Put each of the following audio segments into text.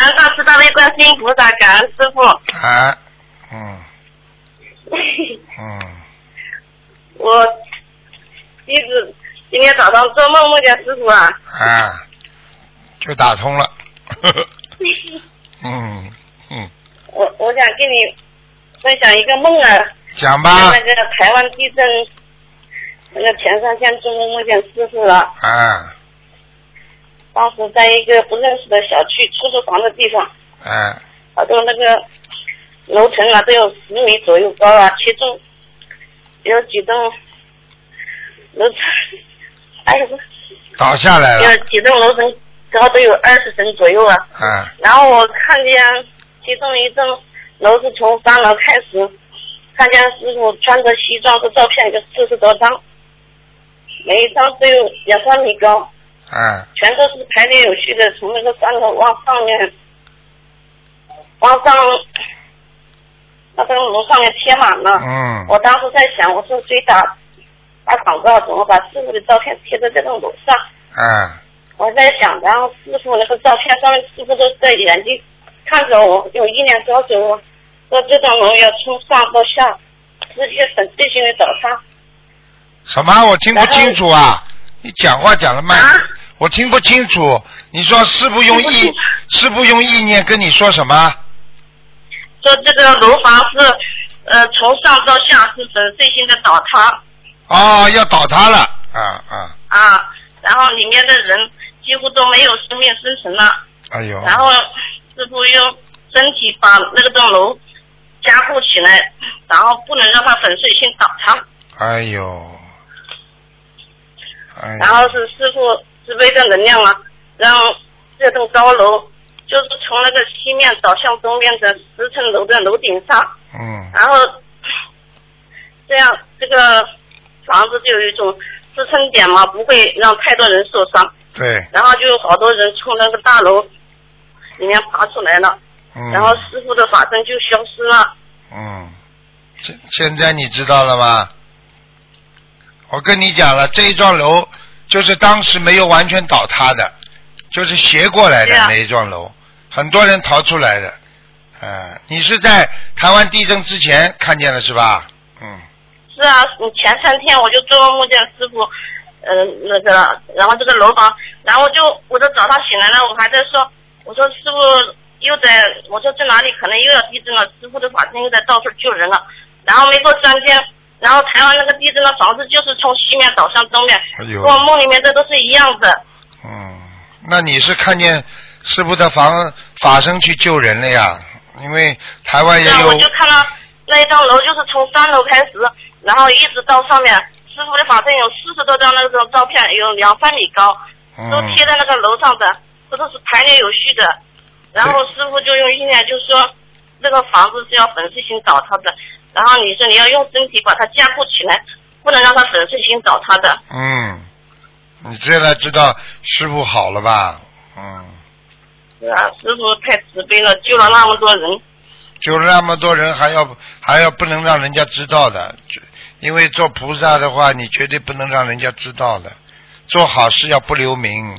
恩大慈大悲观世音菩萨，感恩师傅。 啊， 我弟子今天早上做梦梦见师傅啊。 啊，就打通了。 我想跟你分享一个梦啊。 讲吧。 那个台湾地震，那个前3天做梦梦见师傅了。 啊。 当时在一个不认识的小区出租房的地方。好多那个楼层啊都有10米左右高啊，其中有几栋楼层， 倒下来了。 有几栋楼层高都有20层左右啊。然后我看见其中一栋楼是从3楼开始，看见师傅穿着西装的照片有40多张，每一张都有2、3米高。全都是排列有序的，从那个3楼往上面，那个楼上面贴满了。我当时在想，我说谁打广告，怎么把师傅的照片贴在这栋楼上？我在想，然后师傅那个照片上面，师傅都在眼睛看着我，有意念告诉我，说这栋楼要从上到下直接粉碎性的倒塌。 什么？我听不清楚啊！你讲话讲得慢。我听不清楚，你说师父用意念跟你说什么？ 说这个楼房是从上到下是粉碎性的倒塌。 要倒塌了。 然后里面的人几乎都没有生命生存了。 哎呦。 然后师父用身体把那个栋楼加固起来，然后不能让它粉碎性倒塌。 哎呦。 然后是师父慈悲的能量啊，让这栋高楼就是从那个西面倒向东面的10层楼的楼顶上。然后这样这个房子就有一种支撑点嘛，不会让太多人受伤。 对。 然后就有好多人从那个大楼里面爬出来了。然后师父的法身就消失了。 现在你知道了吗？我跟你讲了，这一幢楼就是当时没有完全倒塌的，就是斜过来的那一幢楼，很多人逃出来的。你是在台湾地震之前看见了是吧？ 是啊，前3天我就做梦梦见师傅，那个，然后这个楼房，然后我就早上醒来了，我还在说，我说师傅又在，我说这哪里可能又要地震了，师傅的法身又在到处救人了。然后没过3天。然后台湾那个地震的房子就是从西面倒向东面，跟我梦里面这都是一样的。 那你是看见师父的法身去救人了呀？因为台湾也有。 我就看到那一幢楼就是从3楼开始，然后一直到上面，师父的法身有40多张那种照片，有2、3米高，都贴在那个楼上的，这都是排列有序的。然后师父就用意念就说，这个房子是要粉碎性倒塌的。然后你说你要用身体把它加固起来，不能让它粉碎性倒塌的。 你现在知道师父好了吧？ 是啊，师父太慈悲了，救了那么多人。 救了那么多人，还要不能让人家知道的，因为做菩萨的话，你绝对不能让人家知道的，做好事要不留名。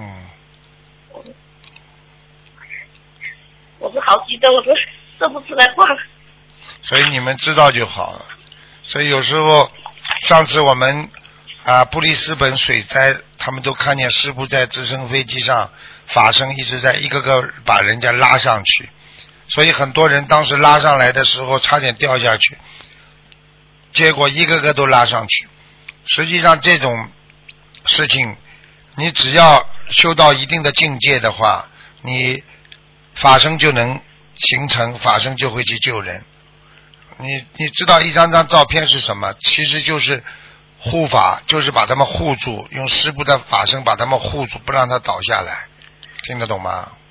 我是好激动，我说说不出来话了。 所以你们知道就好了。所以有时候，上次我们布里斯本水灾，他们都看见师父在直升飞机上，法身一直在一个个把人家拉上去。所以很多人当时拉上来的时候差点掉下去，结果一个个都拉上去。实际上这种事情，你只要修到一定的境界的话，你法身就能形成，法身就会去救人。你知道一张张照片是什么？其实就是护法，就是把他们护住，用师父的法身把他们护住，不让他倒下来。听得懂吗？